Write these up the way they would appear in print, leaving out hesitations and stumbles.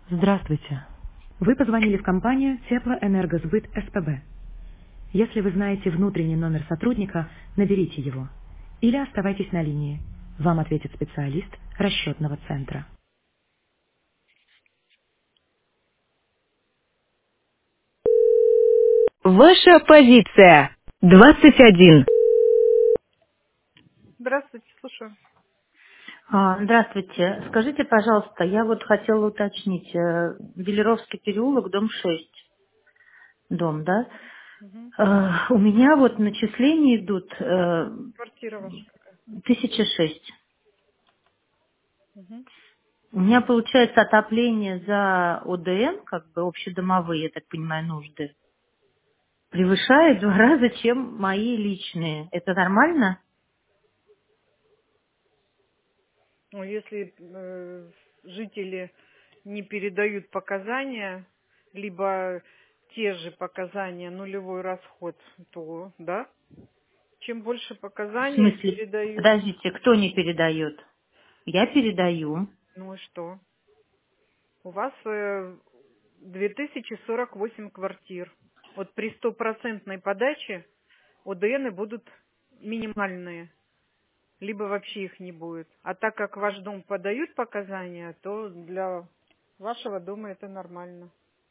Здравствуйте. Вы позвонили в компанию Теплоэнергосбыт СПБ. Если вы знаете внутренний номер сотрудника, наберите его. Или оставайтесь на линии. Вам ответит специалист расчетного центра. Ваша позиция. 21. Здравствуйте, слушаю. Здравствуйте. Скажите, пожалуйста, я вот хотела уточнить. Велеровский переулок, дом 6, дом, да? Мгм. У меня вот начисления идут Квартира ваша какая? 1006. Мгм. У меня получается отопление за ОДН, как бы общедомовые, я так понимаю, нужды, превышает в 2 раза, чем мои личные. Это нормально? Ну, если жители не передают показания, либо те же показания, нулевой расход, то да. Чем больше В показаний смысле, передают, подождите, кто не передает? Я передаю. ну и что? У вас 2048 квартир. Вот при стопроцентной подаче ОДНы будут минимальные, либо вообще их не будет. А так как ваш дом подают показания, то для вашего дома это нормально.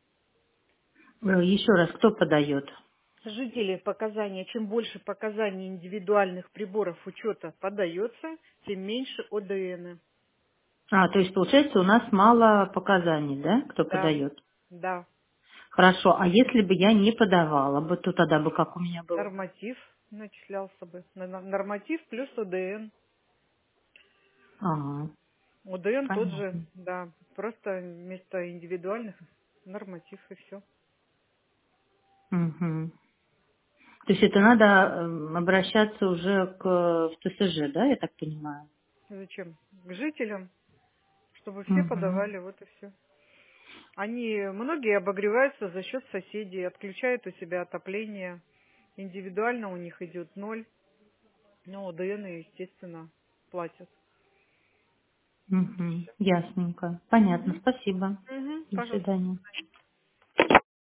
Еще раз, кто подает? Жители показания, чем больше показаний индивидуальных приборов учета подается, тем меньше ОДНы. То есть, получается, у нас мало показаний, да, кто Да, подает? да. Хорошо, а если бы я не подавала бы, то тогда бы как у меня было? Норматив начислялся бы. Норматив плюс ОДН. Ага, ОДН тот же, понятно. да. Просто вместо индивидуальных норматив и все. Мгм. То есть это надо обращаться уже в ТСЖ, да, я так понимаю? Зачем? К жителям, чтобы все Мгм. подавали, вот и все. Многие обогреваются за счет соседей, отключают у себя отопление. Индивидуально у них идет ноль. Но ОДН, естественно, платят. Вот и Мгм. все. Ясненько. Понятно, спасибо. Угу, До пожалуйста. свидания.